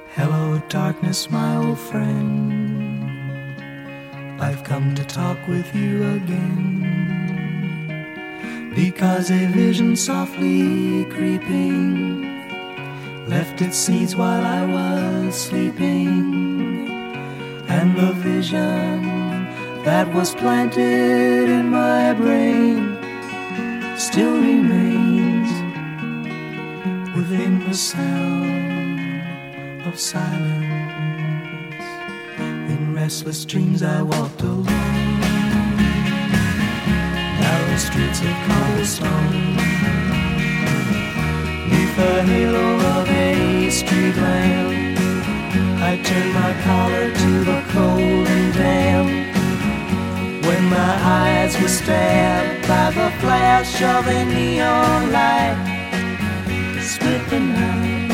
Hello, darkness, my old friend. I've come to talk with you again, because a vision softly creeping left its seeds while I was sleeping, and the vision that was planted in my brain still remains within the sound of silence. In restless dreams I walked alone, narrow streets of cobblestone, neath the halo of a street lamp. I turned my collar to the cold and damp, when my eyes were stabbed by the flash of a neon light that split the night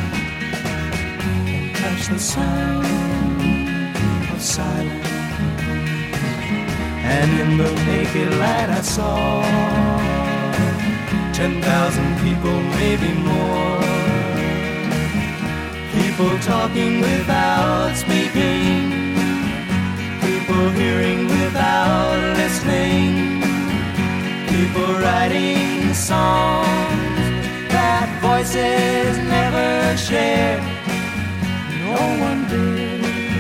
and touched the sound of silence. And in the naked light I saw 10,000 people, maybe more, people talking without speaking, people hearing without listening, people writing songs that voices never shared. No one did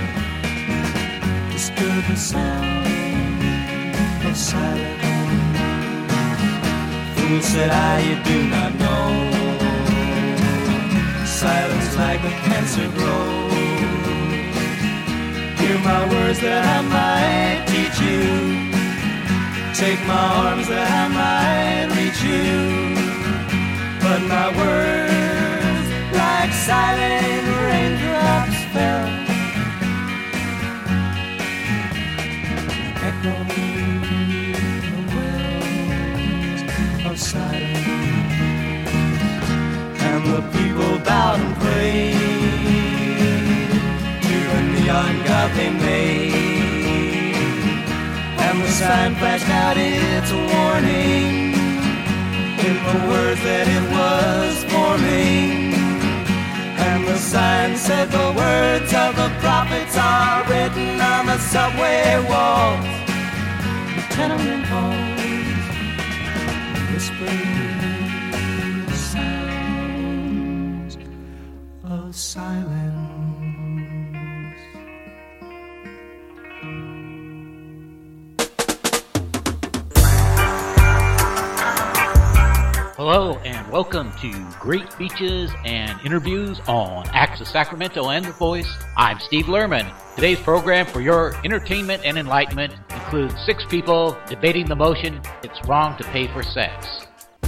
disturb the sound of silence. Fool, said I, you do not know, silence like a cancer grows. Hear my words that I might teach you, take my arms that I might reach you, but my words like silent raindrops fell, echoing the wells of silence. And the people bowed and prayed to the neon god they made, and the sign flashed out its warning in the words that it was forming. And the sign said the words of the prophets are written on the subway walls, the tenement halls, whispering sounds of silence. Hello and welcome to Great Speeches and Interviews on Acts of Sacramento and The Voice. I'm Steve Lerman. Today's program for your entertainment and enlightenment includes 6 people debating the motion, it's wrong to pay for sex.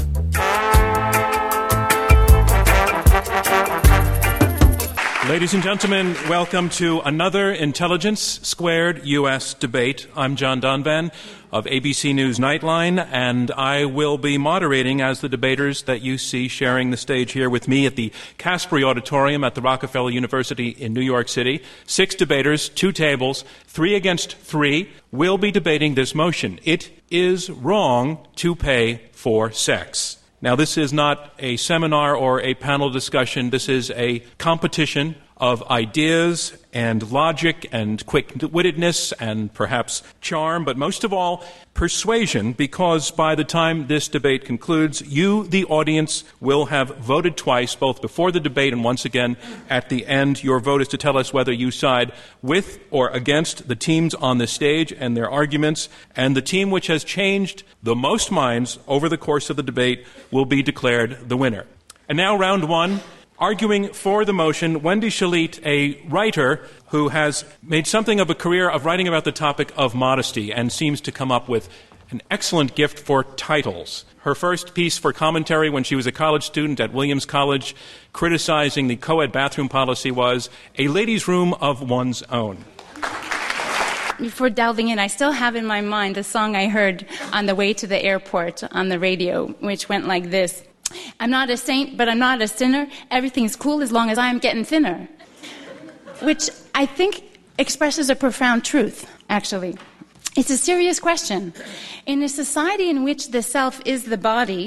Ladies and gentlemen, welcome to another Intelligence Squared U.S. debate. I'm John Donvan of ABC News Nightline, and I will be moderating as the debaters that you see sharing the stage here with me at the Caspary Auditorium at the Rockefeller University in New York City. 6 debaters, 2 tables, 3 against 3, will be debating this motion. It is wrong to pay for sex. Now, this is not a seminar or a panel discussion. This is a competition of ideas and logic and quick-wittedness and perhaps charm, but most of all, persuasion, because by the time this debate concludes, you, the audience, will have voted twice, both before the debate and once again at the end. Your vote is to tell us whether you side with or against the teams on the stage and their arguments, and the team which has changed the most minds over the course of the debate will be declared the winner. And now, round 1. Arguing for the motion, Wendy Shalit, a writer who has made something of a career of writing about the topic of modesty and seems to come up with an excellent gift for titles. Her first piece for commentary when she was a college student at Williams College criticizing the co-ed bathroom policy was A Ladies' Room of One's Own. Before delving in, I still have in my mind the song I heard on the way to the airport on the radio, which went like this. I'm not a saint, but I'm not a sinner. Everything's cool as long as I'm getting thinner. Which I think expresses a profound truth, actually. It's a serious question. In a society in which the self is the body,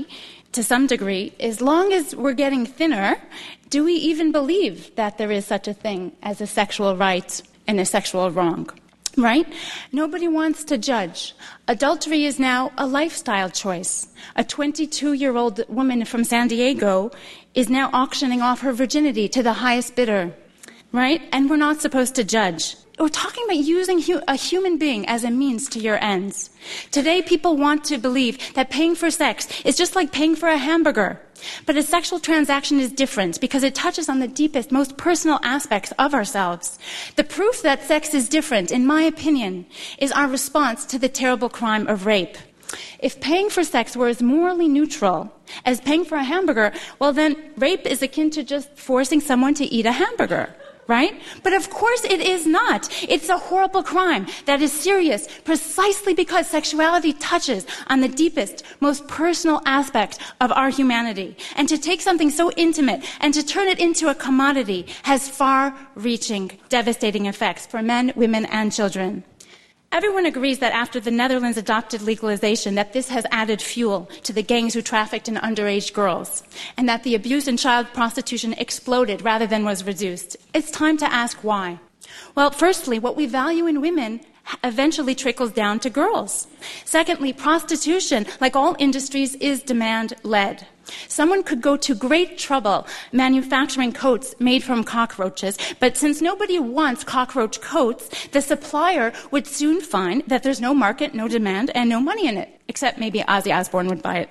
to some degree, as long as we're getting thinner, do we even believe that there is such a thing as a sexual right and a sexual wrong? Right? Nobody wants to judge. Adultery is now a lifestyle choice. A 22-year-old woman from San Diego is now auctioning off her virginity to the highest bidder. Right? And we're not supposed to judge. We're talking about using a human being as a means to your ends. Today, people want to believe that paying for sex is just like paying for a hamburger. But a sexual transaction is different because it touches on the deepest, most personal aspects of ourselves. The proof that sex is different, in my opinion, is our response to the terrible crime of rape. If paying for sex were as morally neutral as paying for a hamburger, well then rape is akin to just forcing someone to eat a hamburger. Right? But of course it is not. It's a horrible crime that is serious precisely because sexuality touches on the deepest, most personal aspect of our humanity. And to take something so intimate and to turn it into a commodity has far-reaching, devastating effects for men, women, and children. Everyone agrees that after the Netherlands adopted legalization, that this has added fuel to the gangs who trafficked in underage girls, and that the abuse and child prostitution exploded rather than was reduced. It's time to ask why. Well, firstly, what we value in women eventually trickles down to girls. Secondly, prostitution, like all industries, is demand-led. Someone could go to great trouble manufacturing coats made from cockroaches, but since nobody wants cockroach coats, the supplier would soon find that there's no market, no demand, and no money in it, except maybe Ozzy Osbourne would buy it.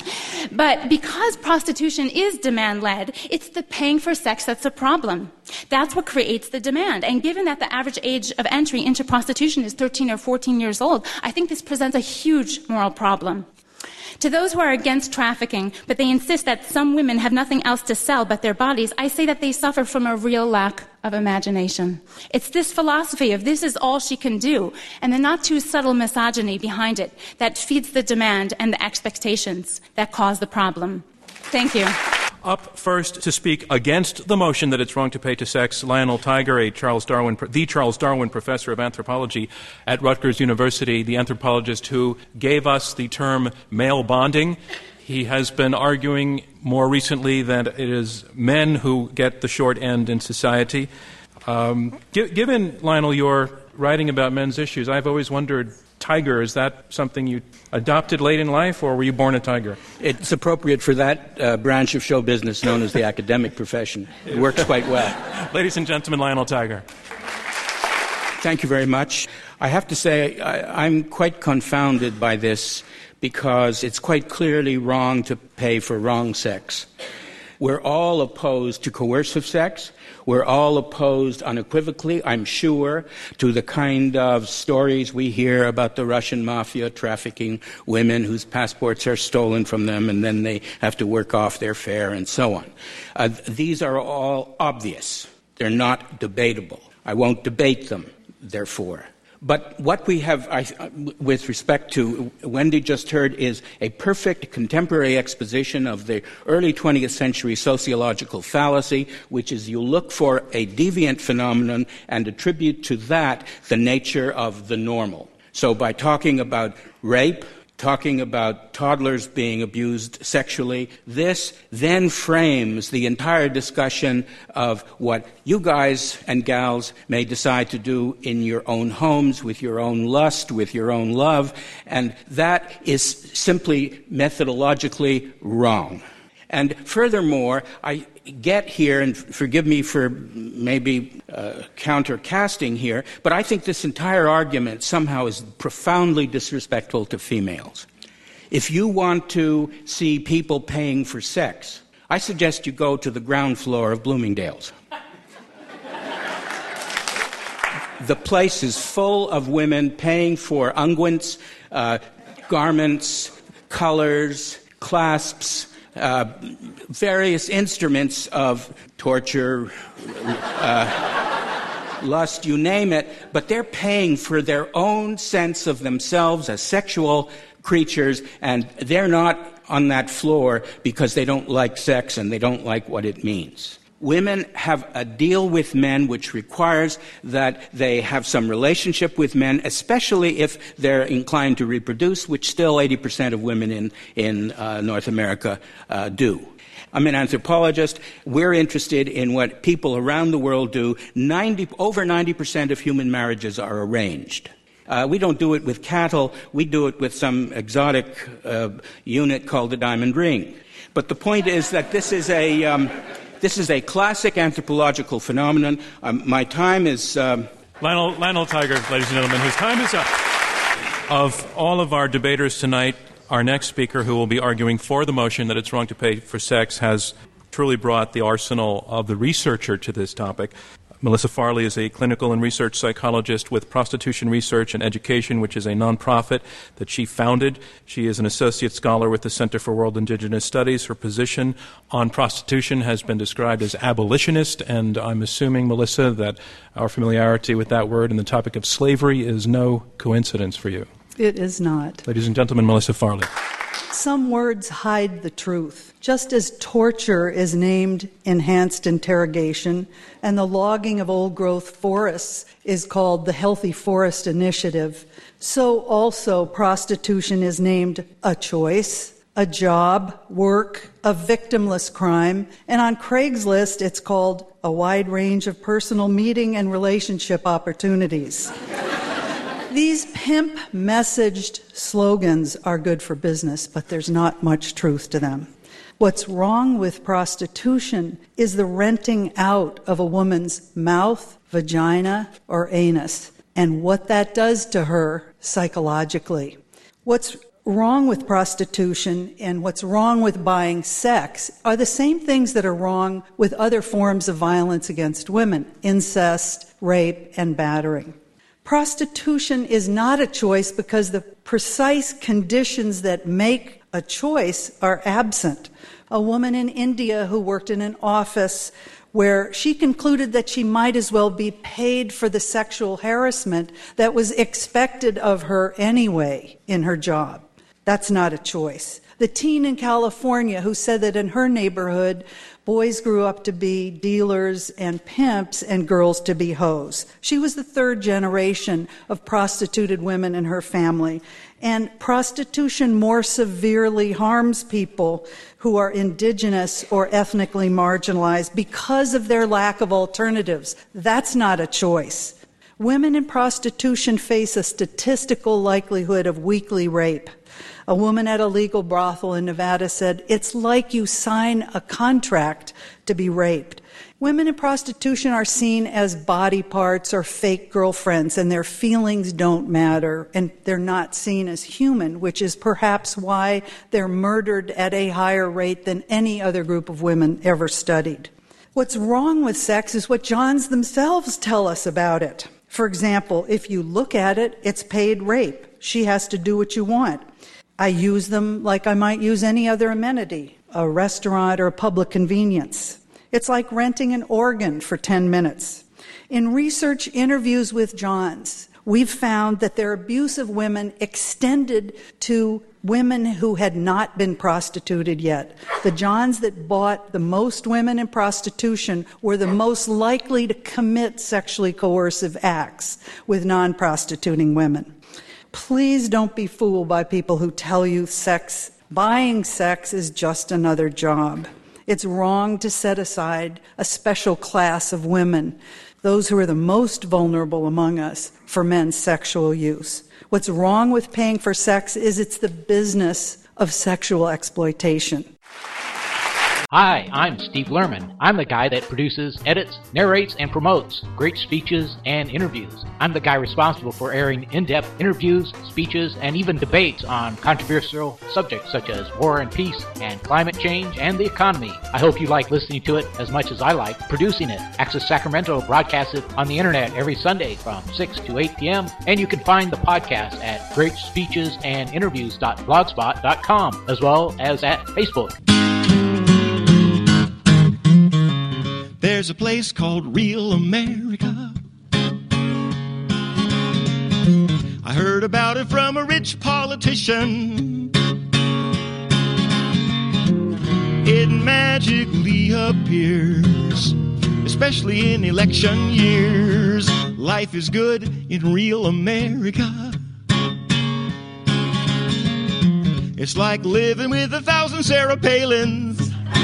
But because prostitution is demand-led, it's the paying for sex that's a problem. That's what creates the demand. And given that the average age of entry into prostitution is 13 or 14 years old, I think this presents a huge moral problem. To those who are against trafficking, but they insist that some women have nothing else to sell but their bodies, I say that they suffer from a real lack of imagination. It's this philosophy of this is all she can do, and the not too subtle misogyny behind it that feeds the demand and the expectations that cause the problem. Thank you. Up first to speak against the motion that it's wrong to pay to sex, Lionel Tiger, the Charles Darwin Professor of Anthropology at Rutgers University, the anthropologist who gave us the term male bonding. He has been arguing more recently that it is men who get the short end in society. Given, Lionel, your writing about men's issues, I've always wondered, Tiger, is that something you adopted late in life, or were you born a tiger? It's appropriate for that branch of show business known as the academic profession. It works quite well. Ladies and gentlemen, Lionel Tiger. Thank you very much. I have to say I'm quite confounded by this because it's quite clearly wrong to pay for wrong sex. We're all opposed to coercive sex. We're all opposed unequivocally, I'm sure, to the kind of stories we hear about the Russian mafia trafficking women whose passports are stolen from them and then they have to work off their fare and so on. These are all obvious. They're not debatable. I won't debate them, therefore. But what we have, with respect to Wendy just heard, is a perfect contemporary exposition of the early 20th century sociological fallacy, which is you look for a deviant phenomenon and attribute to that the nature of the normal. So by talking about rape, talking about toddlers being abused sexually, this then frames the entire discussion of what you guys and gals may decide to do in your own homes, with your own lust, with your own love, and that is simply methodologically wrong. And furthermore, I get here, and forgive me for maybe countercasting here, but I think this entire argument somehow is profoundly disrespectful to females. If you want to see people paying for sex, I suggest you go to the ground floor of Bloomingdale's. The place is full of women paying for unguents, garments, colors, clasps, various instruments of torture, lust, you name it, but they're paying for their own sense of themselves as sexual creatures, and they're not on that floor because they don't like sex and they don't like what it means. Women have a deal with men which requires that they have some relationship with men, especially if they're inclined to reproduce, which still 80% of women in North America do. I'm an anthropologist. We're interested in what people around the world do. Over 90% of human marriages are arranged. We don't do it with cattle. We do it with some exotic unit called the diamond ring. But the point is that this is a classic anthropological phenomenon. My time is... Lionel Tiger, ladies and gentlemen, whose time is up. Of all of our debaters tonight, our next speaker, who will be arguing for the motion that it's wrong to pay for sex, has truly brought the arsenal of the researcher to this topic. Melissa Farley is a clinical and research psychologist with Prostitution Research and Education, which is a nonprofit that she founded. She is an associate scholar with the Center for World Indigenous Studies. Her position on prostitution has been described as abolitionist, and I'm assuming, Melissa, that our familiarity with that word and the topic of slavery is no coincidence for you. It is not. Ladies and gentlemen, Melissa Farley. Some words hide the truth. Just as torture is named enhanced interrogation, and the logging of old-growth forests is called the Healthy Forest Initiative, so also prostitution is named a choice, a job, work, a victimless crime, and on Craigslist it's called a wide range of personal meeting and relationship opportunities. These pimp-messaged slogans are good for business, but there's not much truth to them. What's wrong with prostitution is the renting out of a woman's mouth, vagina, or anus, and what that does to her psychologically. What's wrong with prostitution and what's wrong with buying sex are the same things that are wrong with other forms of violence against women: incest, rape, and battering. Prostitution is not a choice because the precise conditions that make a choice are absent. A woman in India who worked in an office where she concluded that she might as well be paid for the sexual harassment that was expected of her anyway in her job. That's not a choice. The teen in California who said that in her neighborhood, boys grew up to be dealers and pimps and girls to be hoes. She was the third generation of prostituted women in her family. And prostitution more severely harms people who are indigenous or ethnically marginalized because of their lack of alternatives. That's not a choice. Women in prostitution face a statistical likelihood of weekly rape. A woman at a legal brothel in Nevada said, "It's like you sign a contract to be raped." Women in prostitution are seen as body parts or fake girlfriends, and their feelings don't matter, and they're not seen as human, which is perhaps why they're murdered at a higher rate than any other group of women ever studied. What's wrong with sex is what Johns themselves tell us about it. For example, if you look at it, it's paid rape. She has to do what you want. I use them like I might use any other amenity, a restaurant or a public convenience. It's like renting an organ for 10 minutes. In research interviews with Johns, we've found that their abuse of women extended to women who had not been prostituted yet. The Johns that bought the most women in prostitution were the most likely to commit sexually coercive acts with non-prostituting women. Please don't be fooled by people who tell you buying sex is just another job. It's wrong to set aside a special class of women, those who are the most vulnerable among us, for men's sexual use. What's wrong with paying for sex is it's the business of sexual exploitation. Hi, I'm Steve Lerman. I'm the guy that produces, edits, narrates, and promotes great speeches and interviews. I'm the guy responsible for airing in-depth interviews, speeches, and even debates on controversial subjects such as war and peace and climate change and the economy. I hope you like listening to it as much as I like producing it. Access Sacramento broadcasts it on the internet every Sunday from 6 to 8 p.m., and you can find the podcast at greatspeechesandinterviews.blogspot.com as well as at Facebook. There's a place called Real America. I heard about it from a rich politician. it magically appears, especially in election years. Life is good in real America. It's like living with 1,000 Sarah Palins.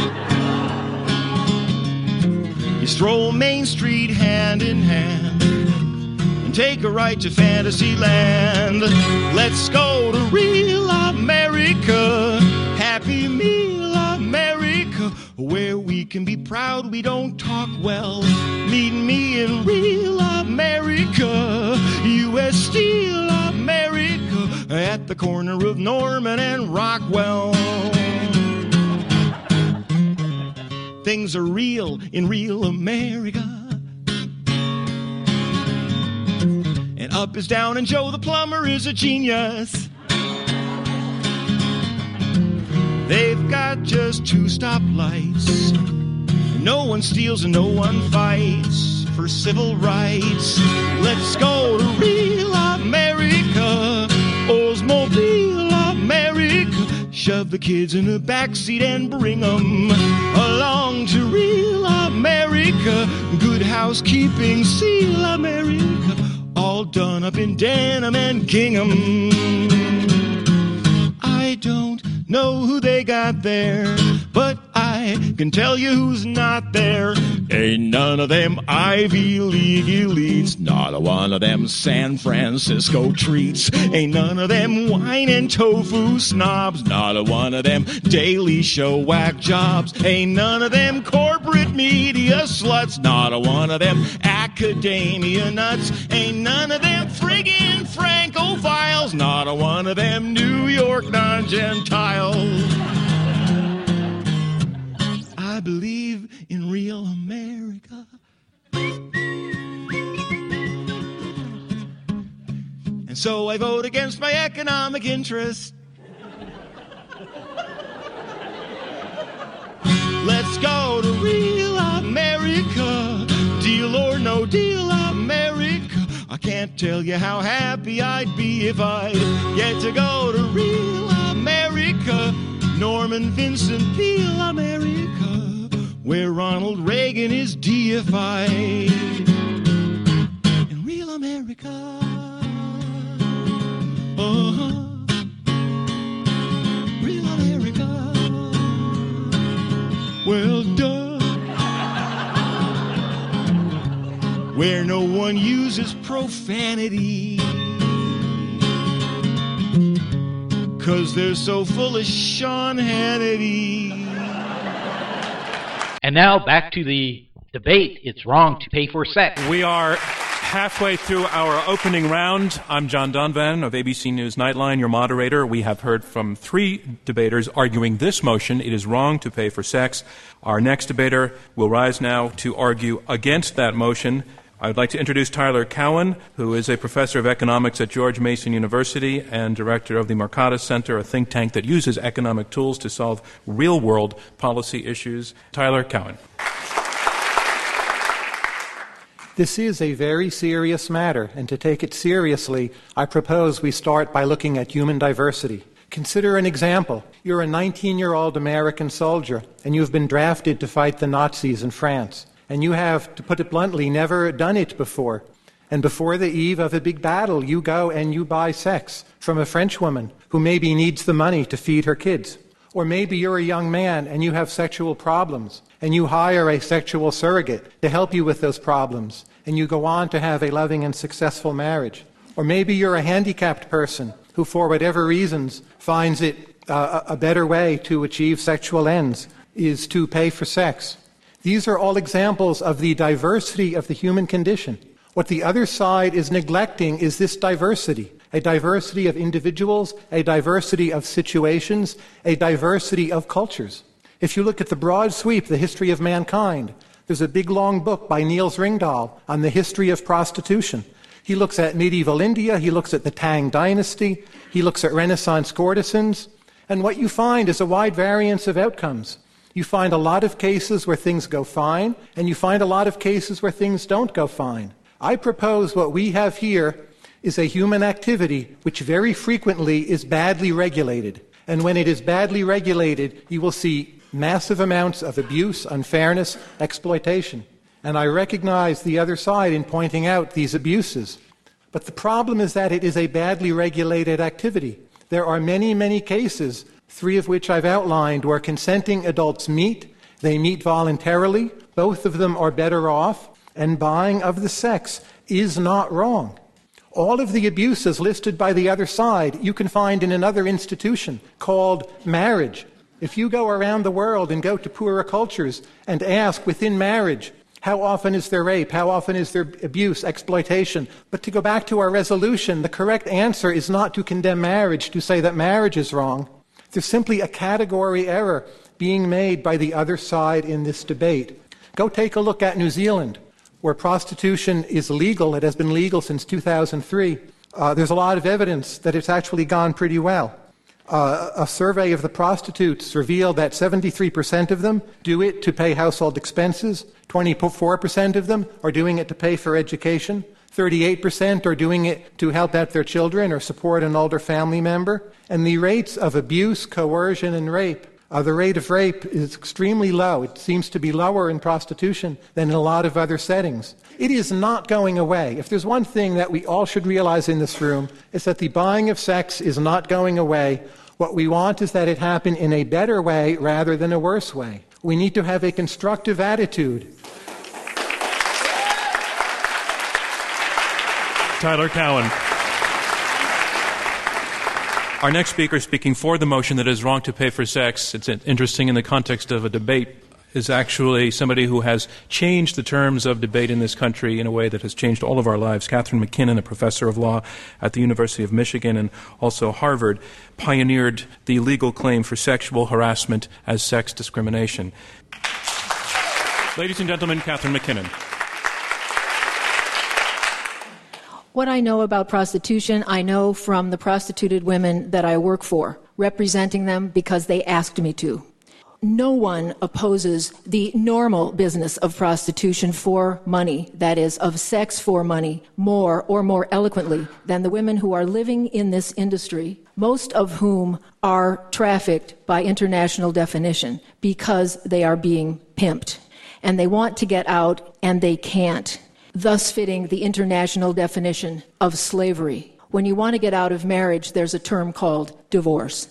You stroll Main Street hand in hand and take a ride to Fantasyland. Let's go to real America, Happy Meal America, where we can be proud we don't talk well. Meet me in real America, U.S. Steel America, at the corner of Norman and Rockwell. Things are real in real America. And up is down and Joe the plumber is a genius. They've got just 2 stoplights. No one steals and no one fights for civil rights. Let's go to real America, Oldsmobile America. Shove the kids in the backseat and bring them along to real America. Good housekeeping, seal America, all done up in denim and gingham. I don't know who they got there, but I can tell you who's not there. Ain't none of them Ivy League elites, not a one of them San Francisco treats. Ain't none of them wine and tofu snobs, not a one of them Daily Show whack jobs. Ain't none of them corporate media sluts, not a one of them academia nuts. Ain't none of them friggin' Francophiles, not a one of them New York non-Gentiles. I believe in real America. And so I vote against my economic interest. Let's go to real America, deal or no deal America. I can't tell you how happy I'd be if I get to go to real America, Norman Vincent Peale America, where Ronald Reagan is deified. In real America, real America, well done, where no one uses profanity, 'cause they're so full of Sean Hannity. And now back to the debate. It's wrong to pay for sex. We are halfway through our opening round. I'm John Donvan of ABC News Nightline, your moderator. We have heard from 3 debaters arguing this motion: it is wrong to pay for sex. Our next debater will rise now to argue against that motion. I would like to introduce Tyler Cowen, who is a professor of economics at George Mason University and director of the Mercatus Center, a think tank that uses economic tools to solve real-world policy issues. Tyler Cowen. This is a very serious matter, and to take it seriously, I propose we start by looking at human diversity. Consider an example. You're a 19-year-old American soldier, and you've been drafted to fight the Nazis in France. And you have, to put it bluntly, never done it before. And before the eve of a big battle, you go and you buy sex from a French woman who maybe needs the money to feed her kids. Or maybe you're a young man and you have sexual problems, and you hire a sexual surrogate to help you with those problems, and you go on to have a loving and successful marriage. Or maybe you're a handicapped person who, for whatever reasons, finds it a better way to achieve sexual ends is to pay for sex. These are all examples of the diversity of the human condition. What the other side is neglecting is this diversity, a diversity of individuals, a diversity of situations, a diversity of cultures. If you look at the broad sweep, the history of mankind, there's a big long book by Niels Ringdahl on the history of prostitution. He looks at medieval India, he looks at the Tang dynasty, he looks at Renaissance courtesans, and what you find is a wide variance of outcomes. You find a lot of cases where things go fine, and you find a lot of cases where things don't go fine. I propose what we have here is a human activity which very frequently is badly regulated. And when it is badly regulated, you will see massive amounts of abuse, unfairness, exploitation. And I recognize the other side in pointing out these abuses. But the problem is that it is a badly regulated activity. There are many, many cases, 3 of which I've outlined, where consenting adults meet. They meet voluntarily. Both of them are better off. And buying of the sex is not wrong. All of the abuses listed by the other side you can find in another institution called marriage. If you go around the world and go to poorer cultures and ask within marriage, how often is there rape? How often is there abuse, exploitation? But to go back to our resolution, the correct answer is not to condemn marriage, to say that marriage is wrong. There's simply a category error being made by the other side in this debate. Go take a look at New Zealand, where prostitution is legal. It has been legal since 2003. There's a lot of evidence that it's actually gone pretty well. A survey of the prostitutes revealed that 73% of them do it to pay household expenses, 24% of them are doing it to pay for education, 38% are doing it to help out their children or support an older family member, and the rates of abuse, coercion, and rape, the rate of rape is extremely low. It seems to be lower in prostitution than in a lot of other settings. It is not going away. If there's one thing that we all should realize in this room, it's that the buying of sex is not going away. What we want is that it happen in a better way rather than a worse way. We need to have a constructive attitude. Tyler Cowen. Our next speaker, speaking for the motion that it is wrong to pay for sex, it's interesting in the context of a debate, is actually somebody who has changed the terms of debate in this country in a way that has changed all of our lives. Catherine MacKinnon, a professor of law at the University of Michigan and also Harvard, pioneered the legal claim for sexual harassment as sex discrimination. Ladies and gentlemen, Catherine MacKinnon. What I know about prostitution, I know from the prostituted women that I work for, representing them because they asked me to. No one opposes the normal business of prostitution for money, that is, of sex for money, more or more eloquently than the women who are living in this industry, most of whom are trafficked by international definition because they are being pimped. And they want to get out, and they can't, thus fitting the international definition of slavery. When you want to get out of marriage, there's a term called divorce.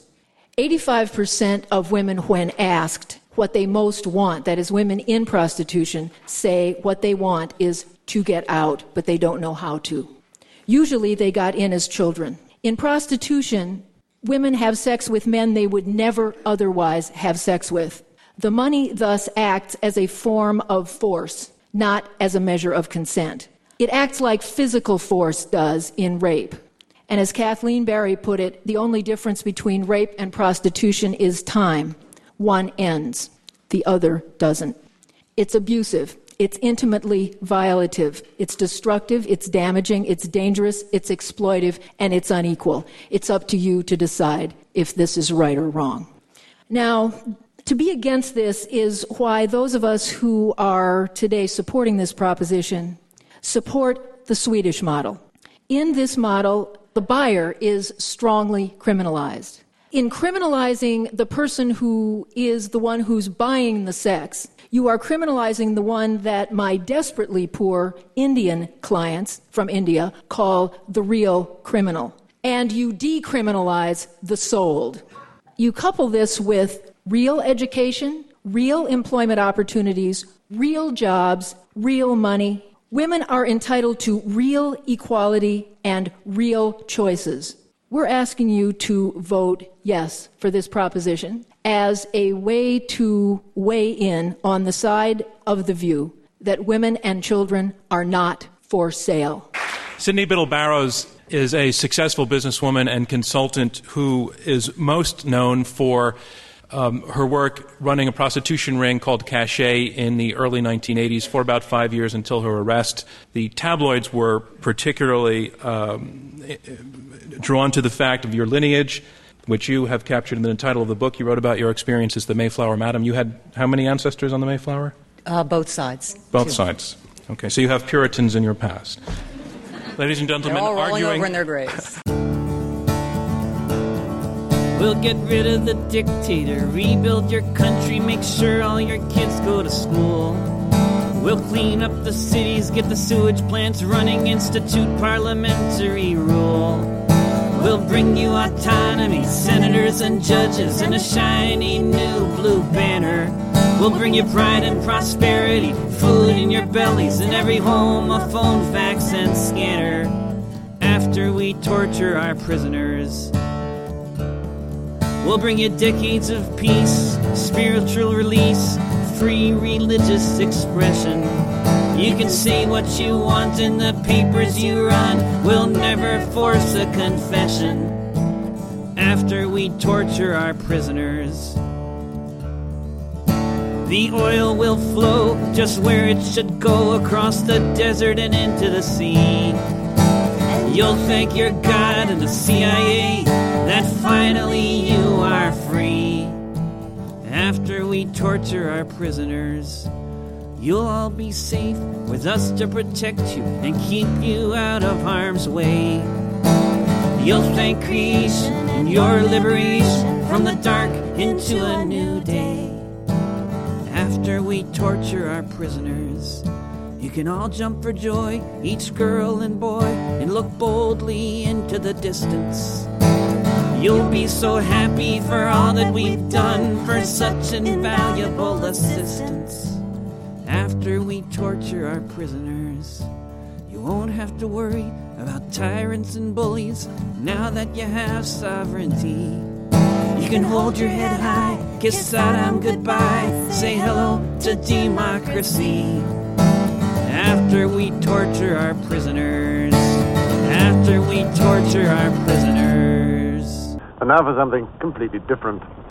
85% of women, when asked what they most want, that is, women in prostitution, say what they want is to get out, but they don't know how to. Usually they got in as children. In prostitution, women have sex with men they would never otherwise have sex with. The money thus acts as a form of force, not as a measure of consent. It acts like physical force does in rape. And as Kathleen Barry put it, the only difference between rape and prostitution is time. One ends, the other doesn't. It's abusive. It's intimately violative. It's destructive. It's damaging. It's dangerous. It's exploitive. And it's unequal. It's up to you to decide if this is right or wrong. Now, to be against this is why those of us who are today supporting this proposition support the Swedish model. In this model, the buyer is strongly criminalized. In criminalizing the person who is the one who's buying the sex, you are criminalizing the one that my desperately poor Indian clients from India call the real criminal. And you decriminalize the sold. You couple this with real education, real employment opportunities, real jobs, real money. Women are entitled to real equality and real choices. We're asking you to vote yes for this proposition as a way to weigh in on the side of the view that women and children are not for sale. Sydney Biddle Barrows is a successful businesswoman and consultant who is most known for her work running a prostitution ring called Cachet in the early 1980s for about 5 years until her arrest. The tabloids were particularly drawn to the fact of your lineage, which you have captured in the title of the book. You wrote about your experience as the Mayflower Madam. You had how many ancestors on the Mayflower? Both sides. Both sides. Okay, so you have Puritans in your past. Ladies and gentlemen, they're all rolling arguing over in their graves. We'll get rid of the dictator, rebuild your country, make sure all your kids go to school. We'll clean up the cities, get the sewage plants running, institute parliamentary rule. We'll bring you autonomy, senators and judges, and a shiny new blue banner. We'll bring you pride and prosperity, food in your bellies, in every home a phone, fax, and scanner. After we torture our prisoners, we'll bring you decades of peace, spiritual release, free religious expression. You can say what you want in the papers you run, we'll never force a confession. After we torture our prisoners, the oil will flow just where it should go, across the desert and into the sea. You'll thank your God and the CIA that finally you are free. After we torture our prisoners, you'll all be safe with us to protect you and keep you out of harm's way. You'll thank creation and your liberation from the dark into a new day. After we torture our prisoners, you can all jump for joy, each girl and boy, and look boldly into the distance. You'll be so happy for all that we've done, for such invaluable assistance. After we torture our prisoners, you won't have to worry about tyrants and bullies now that you have sovereignty. You can hold your head high, kiss Saddam goodbye, say hello to democracy. After we torture our prisoners, after we torture our prisoners. And now for something completely different.